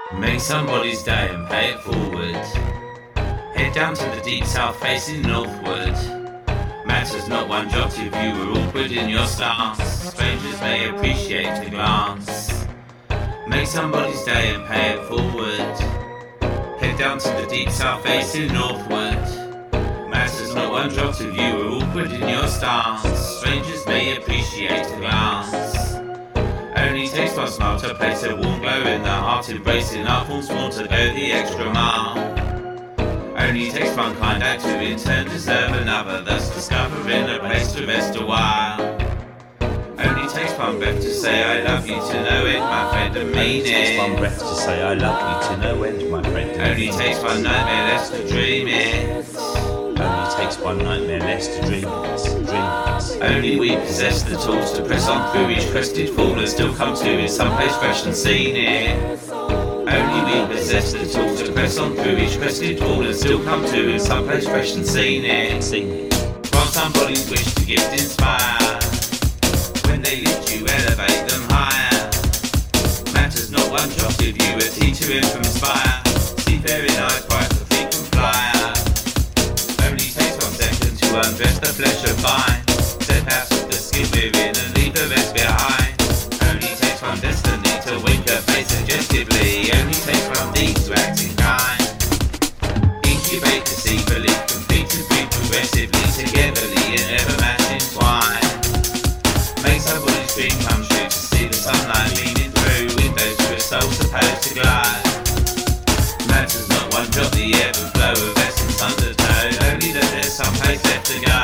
Make somebody's day and pay it forward. Head down to the deep south facing northward. Matters not one jot if you were awkward in your stance. Strangers may appreciate the glance. Make somebody's day and pay it forward. Head down to the deep south facing northward. Matters not one jot if you were awkward in your stance. Strangers may appreciate the glance. Only takes one smile to place a warm glow in the heart, embracing our forms more to go the extra mile. Only takes one kind act to in turn deserve another, thus discovering a place to rest a while. Only takes one breath to say I love you to no end, my friend, and mean it. Only takes one breath to say I love you to no end, my friend. Only takes one nightmare less to dream it. Only takes one nightmare less to dream it. Only we possess the tools to press on through each crested fall and still come to in some place fresh and seen it. Only we possess the tools to press on through each crested fall and still come to in some place fresh and seen it. Grant somebody's wish to gift inspire. When they lift you, elevate them higher. Matters not one jot if you a teacher in from Spire. Seafaring eyes bright for frequent flyer. Only takes 1 second to undress the flesh of fine. Step out of the skin we're in and leave the rest behind. Only takes one destiny to wink a face suggestively. Only takes one deed to act in kind. Incubate to see belief, complete to breathe progressively, togetherly and ever matching twine. Make somebody's dream come true to see the sunlight leaning through windows to a soul supposed to glide. Matters not one jot the ebb and flow of essence undertow, only that there's some place left to go.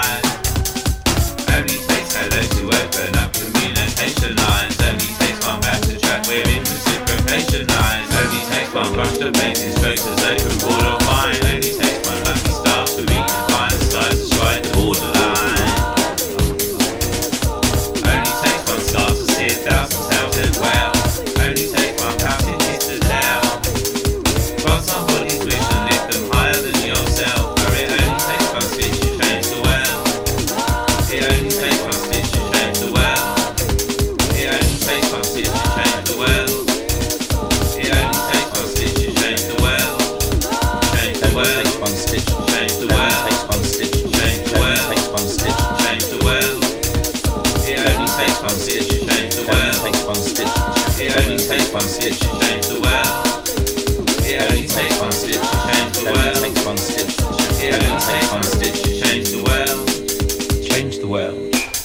Only takes hello to open up communication lines. Only takes one back to track where in reciprocation lies. Only takes one brush to paint in strokes as open board or fine. Only takes one lucky star to reach and find the skies to strike the borderline. Only takes one star to see 1,000 tales as well. Only takes one pouting kiss to tell. Grant somebody's wish and lift them higher than yourself. For it only takes one stitch to change the world. It only takes one stitch to change the world. It only takes one stitch to change the world. It only takes one stitch to change the world. Change the world. Takes one stitch to change the world. Takes one stitch to change the world. Takes one stitch to change the world. It only takes one stitch to change the world. Takes one stitch. It only takes one stitch to change the world. It only takes one stitch to change the world. Takes one stitch. It only takes one stitch to change the world. Change the world.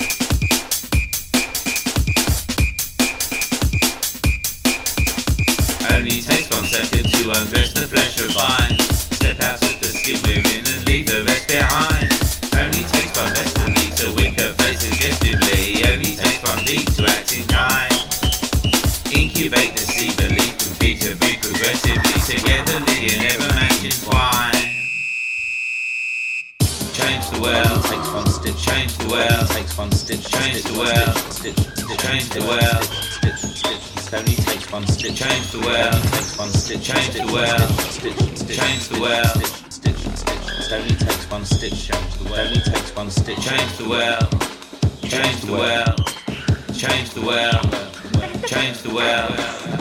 Only takes 1 second to undress the flesh of vine. Step out of the skin we're in and leave the rest behind. Only takes one destiny to wink her face suggestively. Only takes one deed to act in kind. Incubate the seed, belief and feed to breathe progressively, togetherly and ever matching twine. Change the world. Takes one stitch. Change the world. Takes one stitch. Change the world. Stitch. Change the world. Stitch. Stitch. Only takes one stitch. Change the world. Takes one stitch. Change the world. Stitch. Change the world. Stitch. Stitch. Only takes one stitch. Change the world. Only takes one stitch. Change the world. Change the world. Change the world. Change the world.